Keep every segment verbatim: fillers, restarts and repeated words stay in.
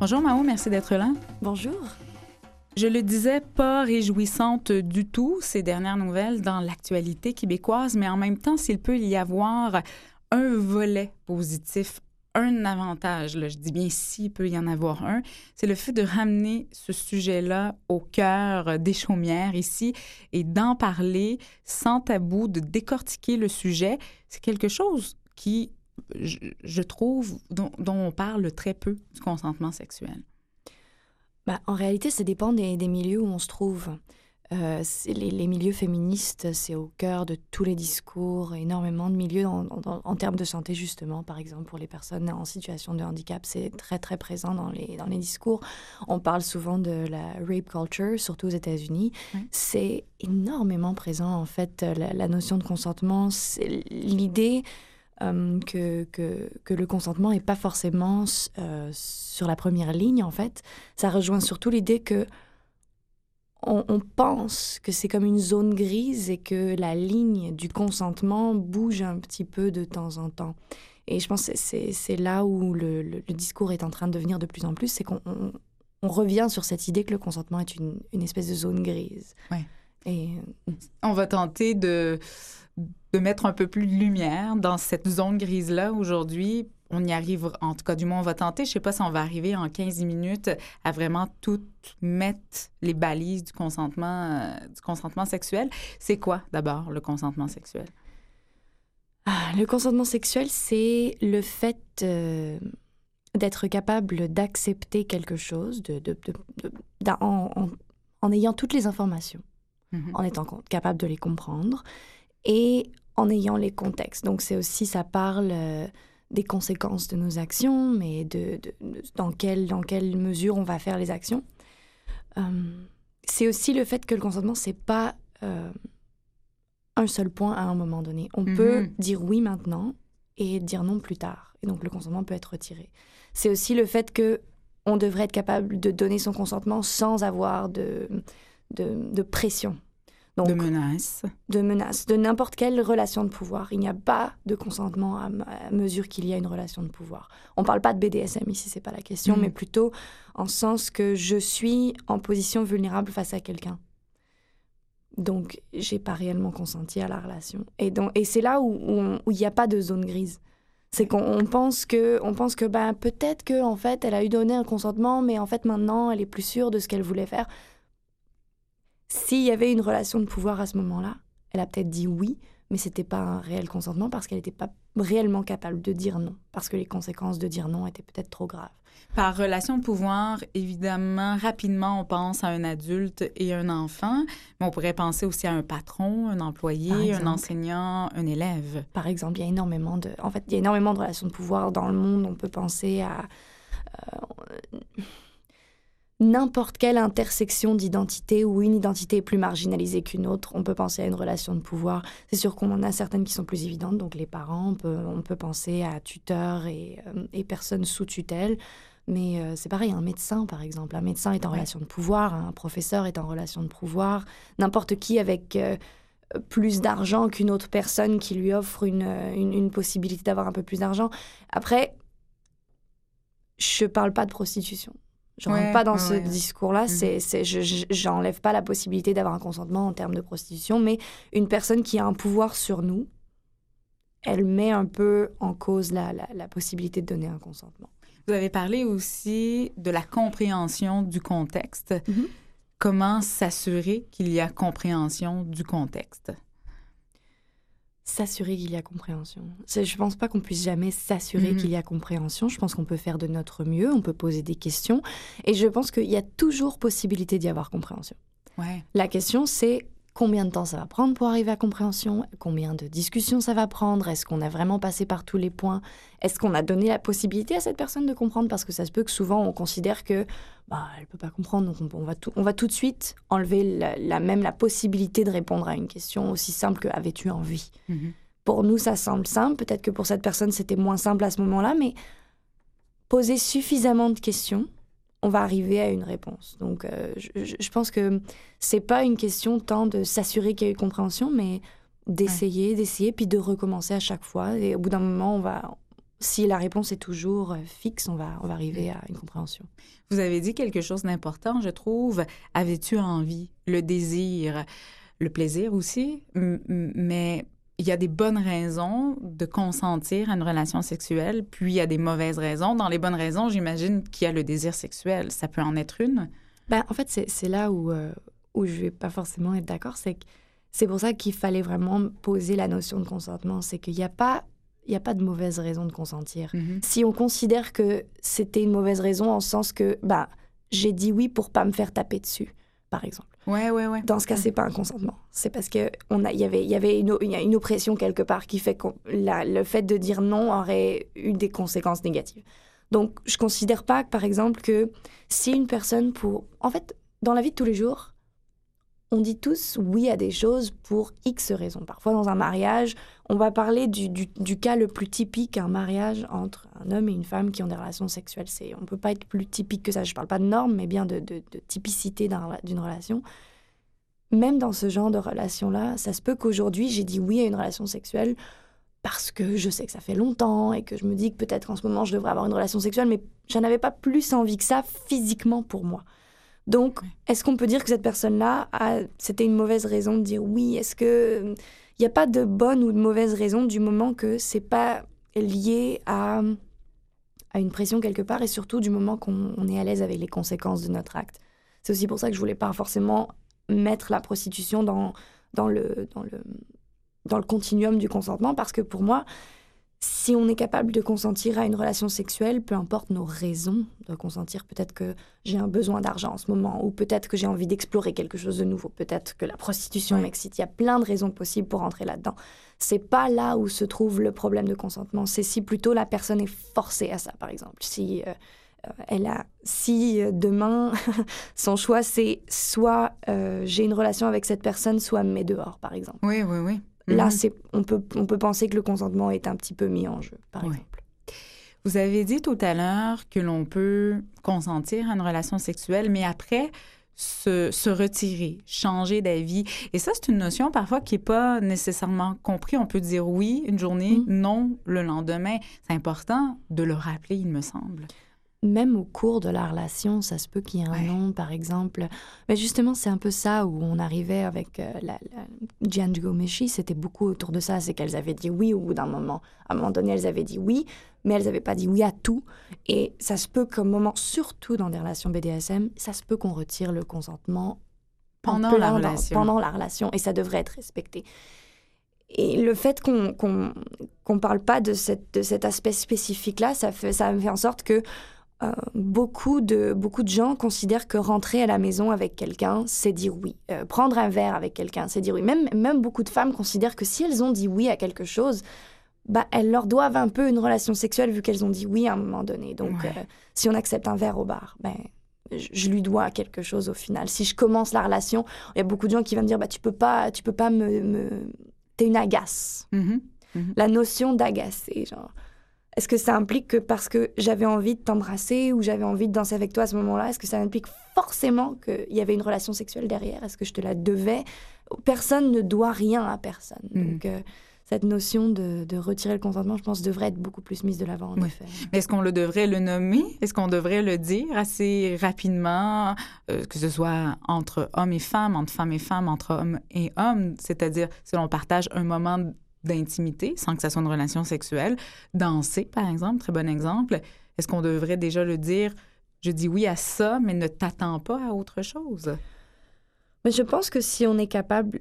Bonjour Mao, merci d'être là. Bonjour. Je le disais, pas réjouissante du tout ces dernières nouvelles dans l'actualité québécoise, mais en même temps, s'il peut y avoir un volet positif, un avantage, là, je dis bien s'il peut y en avoir un, c'est le fait de ramener ce sujet-là au cœur des chaumières ici et d'en parler sans tabou, de décortiquer le sujet. C'est quelque chose qui, je, je trouve, dont, dont on parle très peu du consentement sexuel. Bah, en réalité, ça dépend des, des milieux où on se trouve. Euh, les, les milieux féministes, c'est au cœur de tous les discours, énormément de milieux en, en, en termes de santé, justement. Par exemple, pour les personnes en situation de handicap, c'est très, très présent dans les, dans les discours. On parle souvent de la rape culture, surtout aux États-Unis. Oui. C'est énormément présent, en fait, la, la notion de consentement. C'est l'idée... Euh, que, que, que le consentement n'est pas forcément euh, sur la première ligne, en fait. Ça rejoint surtout l'idée que on, on pense que c'est comme une zone grise et que la ligne du consentement bouge un petit peu de temps en temps. Et je pense que c'est, c'est là où le, le, le discours est en train de devenir de plus en plus, c'est qu'on on, on revient sur cette idée que le consentement est une, une espèce de zone grise. Ouais. Et on va tenter de... de mettre un peu plus de lumière dans cette zone grise-là aujourd'hui. On y arrive, en tout cas, du moins, on va tenter. Je ne sais pas si on va arriver en quinze minutes à vraiment tout mettre les balises du consentement, euh, du consentement sexuel. C'est quoi, d'abord, le consentement sexuel? Ah, le consentement sexuel, c'est le fait euh, d'être capable d'accepter quelque chose, de, de, de, de, en, en, en ayant toutes les informations, mm-hmm. en étant capable de les comprendre et en ayant les contextes. Donc, c'est aussi, ça parle euh, des conséquences de nos actions, mais de, de, de, dans, quelle, dans quelle mesure on va faire les actions. Euh, c'est aussi le fait que le consentement, c'est pas euh, un seul point à un moment donné. On mm-hmm. peut dire oui maintenant et dire non plus tard. Et donc, le consentement peut être retiré. C'est aussi le fait qu'on devrait être capable de donner son consentement sans avoir de, de, de pression. Donc, de menaces. De menaces, de n'importe quelle relation de pouvoir. Il n'y a pas de consentement à, m- à mesure qu'il y a une relation de pouvoir. On ne parle pas de B D S M ici, ce n'est pas la question, mmh. mais plutôt en sens que je suis en position vulnérable face à quelqu'un. Donc, je n'ai pas réellement consenti à la relation. Et, donc, et c'est là où il n'y a pas de zone grise. C'est qu'on on pense que, on pense que ben, peut-être qu'en fait, elle a eu donné un consentement, mais en fait, maintenant, elle est plus sûre de ce qu'elle voulait faire. S'il y avait une relation de pouvoir à ce moment-là, elle a peut-être dit oui, mais ce n'était pas un réel consentement parce qu'elle n'était pas réellement capable de dire non, parce que les conséquences de dire non étaient peut-être trop graves. Par relation de pouvoir, évidemment, rapidement, on pense à un adulte et un enfant, mais on pourrait penser aussi à un patron, un employé, un enseignant, un élève. Par exemple, il y a énormément de, en fait, il y a énormément de relations de pouvoir dans le monde. On peut penser à... Euh, n'importe quelle intersection d'identité où une identité est plus marginalisée qu'une autre, on peut penser à une relation de pouvoir. C'est sûr qu'on en a certaines qui sont plus évidentes, donc les parents, on peut, on peut penser à tuteurs et, euh, et personnes sous tutelle, mais euh, c'est pareil, un médecin par exemple. Un médecin est en ouais. relation de pouvoir, un professeur est en relation de pouvoir, n'importe qui avec euh, plus d'argent qu'une autre personne qui lui offre une, une, une possibilité d'avoir un peu plus d'argent. Après, je parle pas de prostitution. Je ne rentre ouais, pas dans ouais, ce ouais. discours-là. Mmh. C'est, c'est, je n'enlève pas la possibilité d'avoir un consentement en termes de prostitution, mais une personne qui a un pouvoir sur nous, elle met un peu en cause la, la, la possibilité de donner un consentement. Vous avez parlé aussi de la compréhension du contexte. Mmh. Comment s'assurer qu'il y a compréhension du contexte? S'assurer qu'il y a compréhension. C'est, je ne pense pas qu'on puisse jamais s'assurer mmh. qu'il y a compréhension. Je pense qu'on peut faire de notre mieux, on peut poser des questions. Et je pense qu'il y a toujours possibilité d'y avoir compréhension. Ouais. La question, c'est combien de temps ça va prendre pour arriver à compréhension? Combien de discussions ça va prendre? Est-ce qu'on a vraiment passé par tous les points? Est-ce qu'on a donné la possibilité à cette personne de comprendre? Parce que ça se peut que souvent, on considère que bah, elle ne peut pas comprendre, donc on, on, va tout, on va tout de suite enlever la, la, même la possibilité de répondre à une question aussi simple que « avais-tu envie ?» mm-hmm. Pour nous, ça semble simple. Peut-être que pour cette personne, c'était moins simple à ce moment-là, mais poser suffisamment de questions, on va arriver à une réponse. Donc, euh, je, je pense que c'est pas une question tant de s'assurer qu'il y a eu compréhension, mais d'essayer, ouais. d'essayer, puis de recommencer à chaque fois. Et au bout d'un moment, on va... si la réponse est toujours fixe, on va, on va arriver à une compréhension. Vous avez dit quelque chose d'important, je trouve. Avais-tu envie? Le désir, le plaisir aussi, m- mais il y a des bonnes raisons de consentir à une relation sexuelle, puis il y a des mauvaises raisons. Dans les bonnes raisons, j'imagine qu'il y a le désir sexuel. Ça peut en être une? Ben, en fait, c'est, c'est là où, euh, où je ne vais pas forcément être d'accord. C'est que c'est pour ça qu'il fallait vraiment poser la notion de consentement. C'est qu'il n'y a pas... Il n'y a pas de mauvaise raison de consentir. Mm-hmm. Si on considère que c'était une mauvaise raison en sens que bah, j'ai dit oui pour pas me faire taper dessus, par exemple. Ouais, ouais, ouais. Dans ce cas, c'est pas un consentement. C'est parce qu'il y avait, y avait une, une oppression quelque part qui fait que la, le fait de dire non aurait eu des conséquences négatives. Donc, je considère pas, par exemple, que si une personne pour... En fait, dans la vie de tous les jours, on dit tous oui à des choses pour X raisons. Parfois, dans un mariage, on va parler du, du, du cas le plus typique, un mariage entre un homme et une femme qui ont des relations sexuelles. C'est, on ne peut pas être plus typique que ça. Je ne parle pas de normes, mais bien de, de, de typicité d'un, d'une relation. Même dans ce genre de relation-là, ça se peut qu'aujourd'hui, j'ai dit oui à une relation sexuelle parce que je sais que ça fait longtemps et que je me dis que peut-être qu'en ce moment, je devrais avoir une relation sexuelle, mais je n'avais pas plus envie que ça physiquement pour moi. Donc, est-ce qu'on peut dire que cette personne-là, a, c'était une mauvaise raison de dire oui? Est-ce que il n'y a pas de bonne ou de mauvaise raison du moment que c'est pas lié à, à une pression quelque part et surtout du moment qu'on on est à l'aise avec les conséquences de notre acte? C'est aussi pour ça que je voulais pas forcément mettre la prostitution dans, dans, le, dans, le, dans le continuum du consentement parce que pour moi, si on est capable de consentir à une relation sexuelle, peu importe nos raisons de consentir, peut-être que j'ai un besoin d'argent en ce moment, ou peut-être que j'ai envie d'explorer quelque chose de nouveau, peut-être que la prostitution ouais. m'excite. Il y a plein de raisons possibles pour entrer là-dedans. C'est pas là où se trouve le problème de consentement. C'est si plutôt la personne est forcée à ça, par exemple. Si euh, elle a, si euh, demain son choix c'est soit euh, j'ai une relation avec cette personne, soit elle me met dehors, par exemple. Oui, oui, oui. Là, mm-hmm. c'est, on, peut, on peut penser que le consentement est un petit peu mis en jeu, par oui. exemple. Vous avez dit tout à l'heure que l'on peut consentir à une relation sexuelle, mais après, se, se retirer, changer d'avis. Et ça, c'est une notion parfois qui n'est pas nécessairement comprise. On peut dire oui une journée, mmh. non le lendemain. C'est important de le rappeler, il me semble. Même au cours de la relation, ça se peut qu'il y ait un ouais. non, par exemple. Mais justement, c'est un peu ça où on arrivait avec euh, la, la Jian Ghomeshi, c'était beaucoup autour de ça, c'est qu'elles avaient dit oui au bout d'un moment. À un moment donné, elles avaient dit oui, mais elles n'avaient pas dit oui à tout. Et ça se peut qu'à un moment, surtout dans des relations B D S M, ça se peut qu'on retire le consentement pendant la relation. Dans, pendant la relation, et ça devrait être respecté. Et le fait qu'on qu'on, qu'on parle pas de, cette, de cet aspect spécifique-là, ça, fait, ça fait en sorte que Euh, beaucoup, de, beaucoup de gens considèrent que rentrer à la maison avec quelqu'un, c'est dire oui. Euh, prendre un verre avec quelqu'un, c'est dire oui. Même, même beaucoup de femmes considèrent que si elles ont dit oui à quelque chose, bah, elles leur doivent un peu une relation sexuelle vu qu'elles ont dit oui à un moment donné. Donc, ouais. euh, si on accepte un verre au bar, ben, je, je lui dois quelque chose au final. Si je commence la relation, il y a beaucoup de gens qui vont me dire bah, « tu peux pas, tu peux pas me... me... T'es une agace. Mm-hmm. » Mm-hmm. La notion d'agacer, genre... Est-ce que ça implique que parce que j'avais envie de t'embrasser ou j'avais envie de danser avec toi à ce moment-là, est-ce que ça implique forcément qu'il y avait une relation sexuelle derrière? Est-ce que je te la devais? Personne ne doit rien à personne. Mmh. Donc, euh, cette notion de, de retirer le consentement, je pense, devrait être beaucoup plus mise de l'avant, en oui. effet. Mais est-ce qu'on le devrait le nommer? Est-ce qu'on devrait le dire assez rapidement, euh, que ce soit entre hommes et femmes, entre femmes et femmes, entre hommes et hommes? C'est-à-dire, si l'on partage un moment d'intimité, sans que ça soit une relation sexuelle. Danser, par exemple, très bon exemple. Est-ce qu'on devrait déjà le dire, je dis oui à ça, mais ne t'attends pas à autre chose? Mais je pense que si on est capable,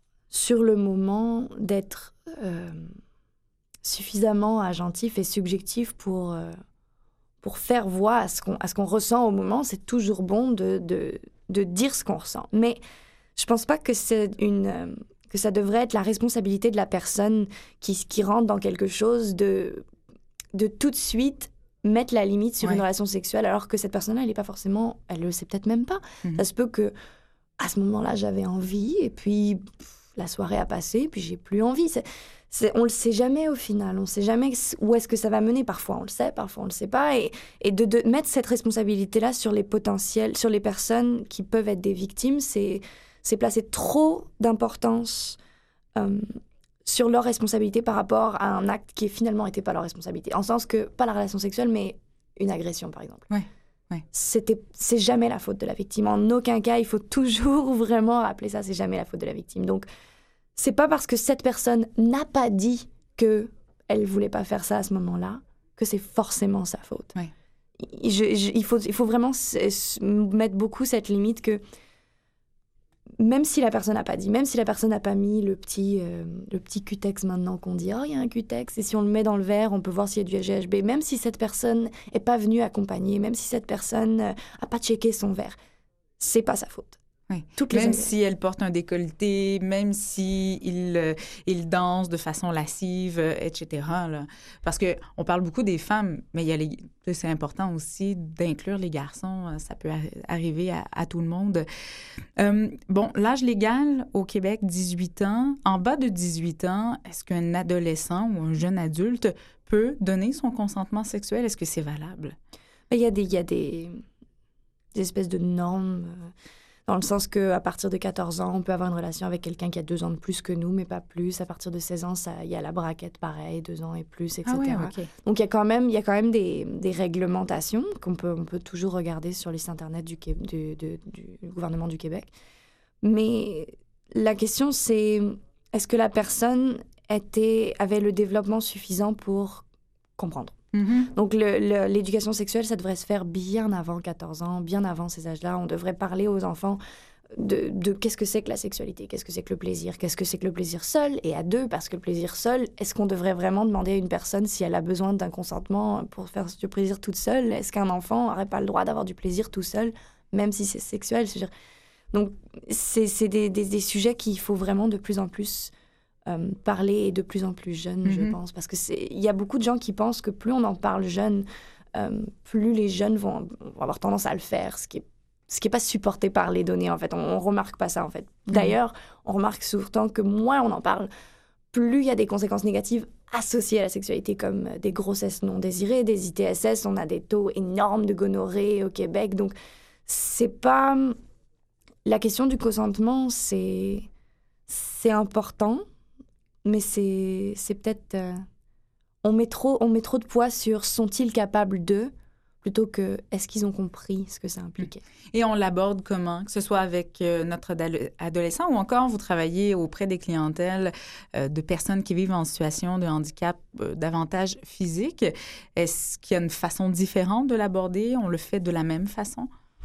sur le moment, d'être euh, suffisamment agentif et subjectif pour, euh, pour faire voix à ce qu'on, à ce qu'on ressent au moment, c'est toujours bon de, de, de dire ce qu'on ressent. Mais je pense pas que c'est une... Euh, que ça devrait être la responsabilité de la personne qui, qui rentre dans quelque chose de, de tout de suite mettre la limite sur ouais. une relation sexuelle alors que cette personne-là, elle n'est pas forcément... Elle le sait peut-être même pas. Mm-hmm. Ça se peut que à ce moment-là, j'avais envie et puis pff, la soirée a passé puis j'ai plus envie. C'est, c'est, on le sait jamais au final. On sait jamais où est-ce que ça va mener. Parfois, on le sait, parfois, on le sait pas. Et, et de, de mettre cette responsabilité-là sur les potentiels, sur les personnes qui peuvent être des victimes, c'est... c'est placer trop d'importance euh, sur leur responsabilité par rapport à un acte qui finalement n'était pas leur responsabilité. En sens que, pas la relation sexuelle, mais une agression, par exemple. Ouais. Ouais. C'était, c'est jamais la faute de la victime. En aucun cas, il faut toujours vraiment rappeler ça, c'est jamais la faute de la victime. Donc, c'est pas parce que cette personne n'a pas dit qu'elle voulait pas faire ça à ce moment-là que c'est forcément sa faute. Ouais. Je, je, il, faut, il faut vraiment s- s- mettre beaucoup cette limite que même si la personne n'a pas dit, même si la personne n'a pas mis le petit, euh, le petit cutex maintenant qu'on dit « Oh, il y a un cutex » et si on le met dans le verre, on peut voir s'il y a du G H B. Même si cette personne n'est pas venue accompagner, même si cette personne n'a pas checké son verre, c'est pas sa faute. Oui. Toutes les Même ingrédients. si elle porte un décolleté, même si il, euh, il danse de façon lascive, euh, et cetera là. Parce qu'on parle beaucoup des femmes, mais il y a les, c'est important aussi d'inclure les garçons. Ça peut ar- arriver à, à tout le monde. Euh, bon, l'âge légal au Québec, dix-huit ans. En bas de dix-huit ans, est-ce qu'un adolescent ou un jeune adulte peut donner son consentement sexuel? Est-ce que c'est valable? Il y a des, il y a des, des espèces de normes... euh, Dans le sens qu'à partir de quatorze ans, on peut avoir une relation avec quelqu'un qui a deux ans de plus que nous, mais pas plus. À partir de seize ans, ça, il y a la braquette, pareil, deux ans et plus, et cetera. Ah oui, OK. Donc, il y a quand même, il y a quand même des, des réglementations qu'on peut, on peut toujours regarder sur les sites Internet du, Qué- du, du, du gouvernement du Québec. Mais la question, c'est est-ce que la personne était, avait le développement suffisant pour comprendre? Mm-hmm. Donc, le, le, l'éducation sexuelle, ça devrait se faire bien avant quatorze ans, bien avant ces âges-là. On devrait parler aux enfants de, de qu'est-ce que c'est que la sexualité, qu'est-ce que c'est que le plaisir, qu'est-ce que c'est que le plaisir seul et à deux, parce que le plaisir seul, est-ce qu'on devrait vraiment demander à une personne si elle a besoin d'un consentement pour faire du plaisir toute seule? Est-ce qu'un enfant n'aurait pas le droit d'avoir du plaisir tout seul, même si c'est sexuel? C'est-à-dire... Donc, c'est, c'est des, des, des sujets qu'il faut vraiment de plus en plus... Euh, parler et de plus en plus jeune, mm-hmm. je pense. Parce qu'il y a beaucoup de gens qui pensent que plus on en parle jeune, euh, plus les jeunes vont, vont avoir tendance à le faire, ce qui est, ce qui est pas supporté par les données, en fait. On, on remarque pas ça, en fait. Mm-hmm. D'ailleurs, on remarque souvent que moins on en parle, plus il y a des conséquences négatives associées à la sexualité, comme des grossesses non désirées, des I T S S. On a des taux énormes de gonorrhée au Québec. Donc, c'est pas... La question du consentement, c'est, c'est important, mais c'est, c'est peut-être... Euh, on, met trop, on met trop de poids sur « sont-ils capables de ?» plutôt que « est-ce qu'ils ont compris ce que ça impliquait ?» Et on l'aborde comment? Que ce soit avec euh, notre adole- adolescent ou encore vous travaillez auprès des clientèles euh, de personnes qui vivent en situation de handicap euh, davantage physique. Est-ce qu'il y a une façon différente de l'aborder? On le fait de la même façon?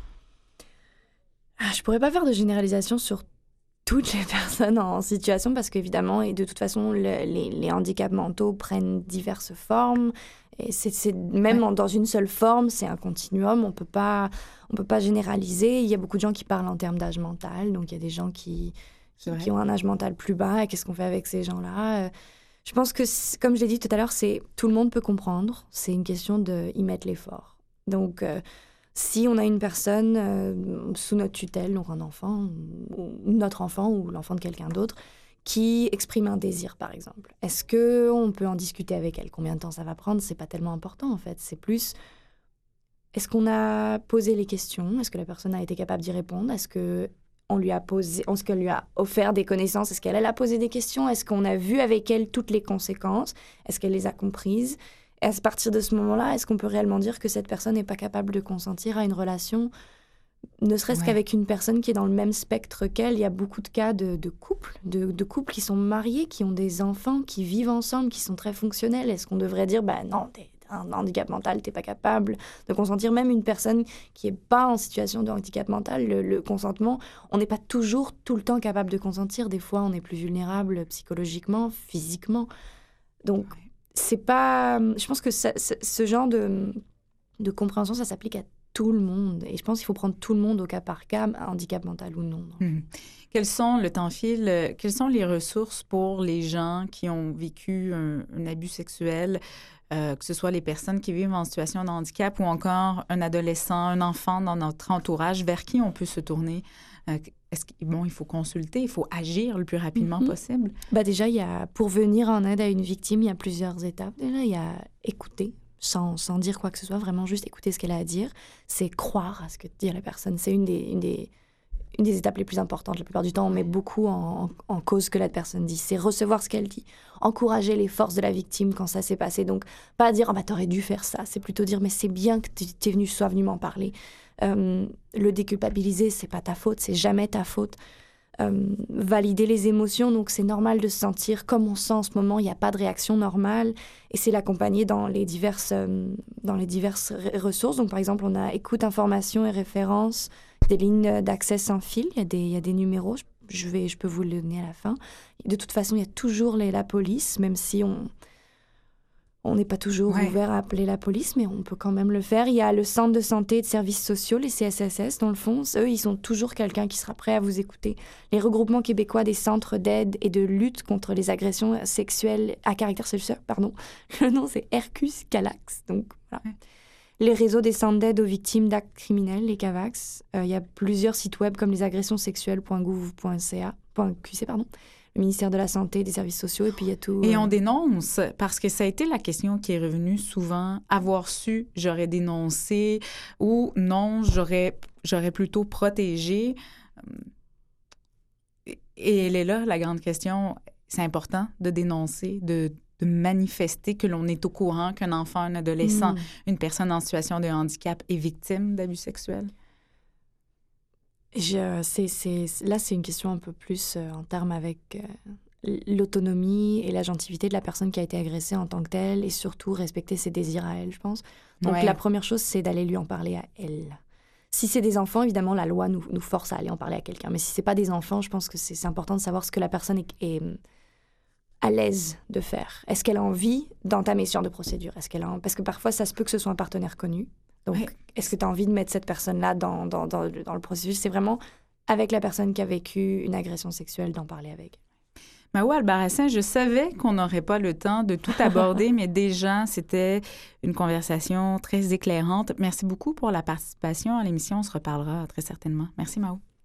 Ah, je pourrais pas faire de généralisation sur toutes les personnes en situation parce qu'évidemment, et de toute façon, le, les, les handicaps mentaux prennent diverses formes. Et c'est, c'est même ouais. en, dans une seule forme, c'est un continuum. On peut pas, on peut pas généraliser. Il y a beaucoup de gens qui parlent en termes d'âge mental. Donc, il y a des gens qui, qui, qui ont un âge mental plus bas. Et qu'est-ce qu'on fait avec ces gens-là? Je pense que, comme je l'ai dit tout à l'heure, c'est tout le monde peut comprendre. C'est une question d'y mettre l'effort. Donc... Euh, Si on a une personne euh, sous notre tutelle, donc un enfant, ou notre enfant ou l'enfant de quelqu'un d'autre, qui exprime un désir, par exemple, est-ce qu'on peut en discuter avec elle? Combien de temps ça va prendre? C'est pas tellement important, en fait. C'est plus, est-ce qu'on a posé les questions? Est-ce que la personne a été capable d'y répondre? Est-ce qu'on lui a posé, est-ce qu'elle lui a offert des connaissances? Est-ce qu'elle elle a posé des questions? Est-ce qu'on a vu avec elle toutes les conséquences? Est-ce qu'elle les a comprises? Et à partir de ce moment-là, est-ce qu'on peut réellement dire que cette personne n'est pas capable de consentir à une relation, ne serait-ce ouais. qu'avec une personne qui est dans le même spectre qu'elle? Il y a beaucoup de cas de, de couples, de, de couples qui sont mariés, qui ont des enfants, qui vivent ensemble, qui sont très fonctionnels. Est-ce qu'on devrait dire, bah non, t'es un handicap mental, t'es pas capable de consentir? Même une personne qui n'est pas en situation de handicap mental, le, le consentement, on n'est pas toujours tout le temps capable de consentir. Des fois, on est plus vulnérable psychologiquement, physiquement. Donc... Ouais. C'est pas... Je pense que ça, ce genre de, de compréhension, ça s'applique à tout le monde. Et je pense qu'il faut prendre tout le monde au cas par cas, handicap mental ou non. Mmh. Quels sont, le temps file, quelles sont les ressources pour les gens qui ont vécu un, un abus sexuel, euh, que ce soit les personnes qui vivent en situation de handicap ou encore un adolescent, un enfant dans notre entourage, vers qui on peut se tourner? Euh, Est-ce qu'il bon, il faut consulter, il faut agir le plus rapidement mm-hmm. possible? Bah déjà, il y a, pour venir en aide à une victime, il y a plusieurs étapes. Déjà, il y a écouter, sans, sans dire quoi que ce soit, vraiment juste écouter ce qu'elle a à dire. C'est croire à ce que dit la personne. C'est une des, une des, une des étapes les plus importantes. La plupart du temps, on met beaucoup en, en cause ce que la personne dit. C'est recevoir ce qu'elle dit, encourager les forces de la victime quand ça s'est passé. Donc, pas dire « Ah bah, t'aurais dû faire ça ». C'est plutôt dire « Mais c'est bien que t'es venu, sois venu m'en parler euh, ». Le déculpabiliser, c'est pas ta faute, c'est jamais ta faute. Euh, valider les émotions, donc c'est normal de se sentir comme on sent en ce moment, il n'y a pas de réaction normale, et c'est l'accompagner dans les diverses, euh, dans les diverses ressources. Donc par exemple, on a écoute, information et référence, des lignes d'accès sans fil, il y a des, il y a des numéros, je, je, vais, je peux vous le donner à la fin. De toute façon, il y a toujours les, la police, même si on on n'est pas toujours ouais. ouvert à appeler la police, mais on peut quand même le faire. Il y a le centre de santé et de services sociaux, les C S S S, dans le fond. Eux, ils ont toujours quelqu'un qui sera prêt à vous écouter. Les regroupements québécois des centres d'aide et de lutte contre les agressions sexuelles à caractère sexuel, pardon. Le nom, c'est Hercus Calax. Donc, voilà. Ouais. Les réseaux des centres d'aide aux victimes d'actes criminels, les CAVAX. Euh, il y a plusieurs sites web comme lesagressionssexuelles point gouv point c a, .qc, pardon. Le ministère de la Santé et des Services sociaux, et puis il y a tout... Et euh... on dénonce, parce que ça a été la question qui est revenue souvent, avoir su, j'aurais dénoncé, ou non, j'aurais, j'aurais plutôt protégé. Et elle est là, la grande question, c'est important de dénoncer, de, de manifester que l'on est au courant qu'un enfant, un adolescent, mmh. une personne en situation de handicap est victime d'abus sexuels. Je, c'est, c'est, là, c'est une question un peu plus euh, en termes avec euh, l'autonomie et l'agentivité de la personne qui a été agressée en tant que telle, et surtout respecter ses désirs à elle, je pense. Donc, ouais. la première chose, c'est d'aller lui en parler à elle. Si c'est des enfants, évidemment, la loi nous, nous force à aller en parler à quelqu'un. Mais si c'est pas des enfants, je pense que c'est, c'est important de savoir ce que la personne est, est à l'aise de faire. Est-ce qu'elle a envie d'entamer ce genre de procédure? Est-ce qu'elle a... Parce que parfois, ça se peut que ce soit un partenaire connu. Donc, ouais. est-ce que tu as envie de mettre cette personne-là dans, dans, dans, dans le processus? C'est vraiment avec la personne qui a vécu une agression sexuelle d'en parler avec. Mahoua Albarracin, je savais qu'on n'aurait pas le temps de tout aborder, mais déjà, c'était une conversation très éclairante. Merci beaucoup pour la participation à l'émission. On se reparlera très certainement. Merci, Mahoua.